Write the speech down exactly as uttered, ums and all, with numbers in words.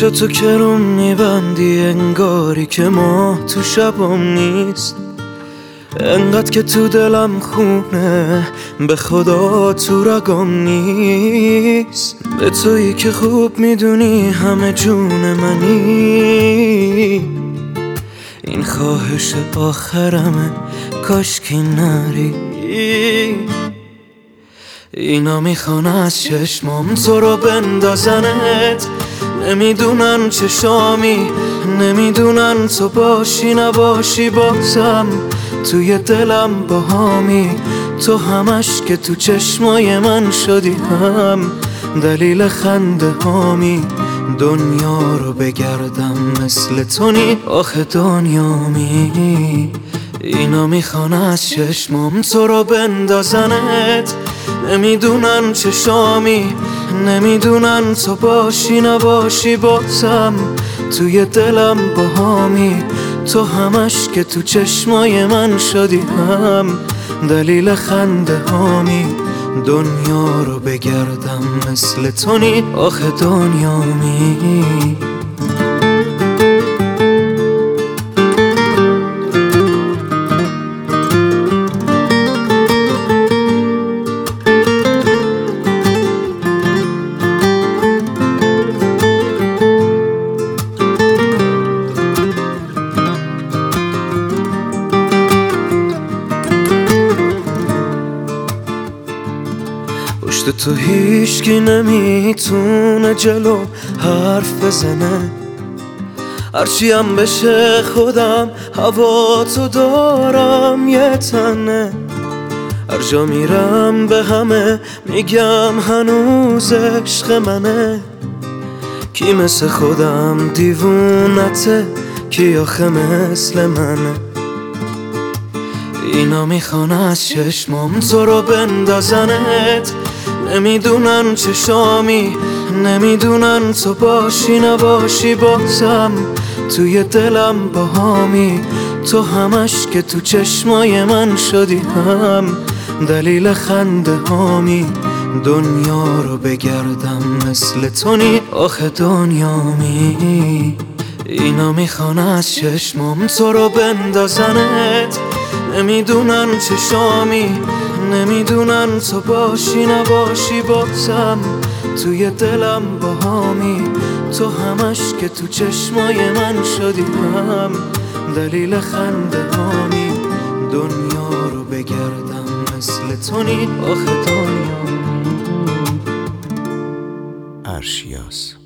چشاتو که رو میبندی انگاری که ما تو شبام نیست. انقدر که تو دلم خونه به خدا تو رگام نیست. به تویی که خوب میدونی همه جون منی. این خواهش آخرمه کاشکی نری. اینا میخوان از چشمام تو رو بندازنت. نمیدونن چشامی، نمیدونن تو باشی نباشی بازم توی دلم باهامی. تو همش که تو چشمای من شدی هم دلیل خنده هامی. دنیا رو بگردم مثل تو نی آخه دنیامی. اینا میخوان از چشمام تو رو بندازنت. نمیدونن چشامی، نمیدونن تو باشی نباشی بازم توی دلم باهامی. تو همش که تو چشمای من شدی هم دلیل خنده هامی. دنیا رو بگردم مثل تو نی آخه دنیامی. پشت تو هیچکی نمیتونه جلو حرف بزنه. هرچی هم بشه خودم هوا تو دارم یه تنه. هر جا میرم به همه میگم هنوز عشق منه. کی مثل خودم دیوونته، کی آخه مثل منه. اینا میخوان از چشمام تو رو بندازنت. نمیدونن چشامی، نمیدونن تو باشی نباشی بازم توی دلم باهامی. تو همش که تو چشمای من شدی هم دلیل خنده هامی. دنیا رو بگردم مثل تو نی آخه دنیامی. اینا میخوان از چشمام تو رو بندازنت. نمیدونن چشامی، نمیدونن تو باشی نباشی بازم توی دلم باهامی. تو همش که تو چشمای من شدی هم دلیل خنده هامی. دنیا رو بگردم مثل تو نی آخه دنیامی. ارشیاس.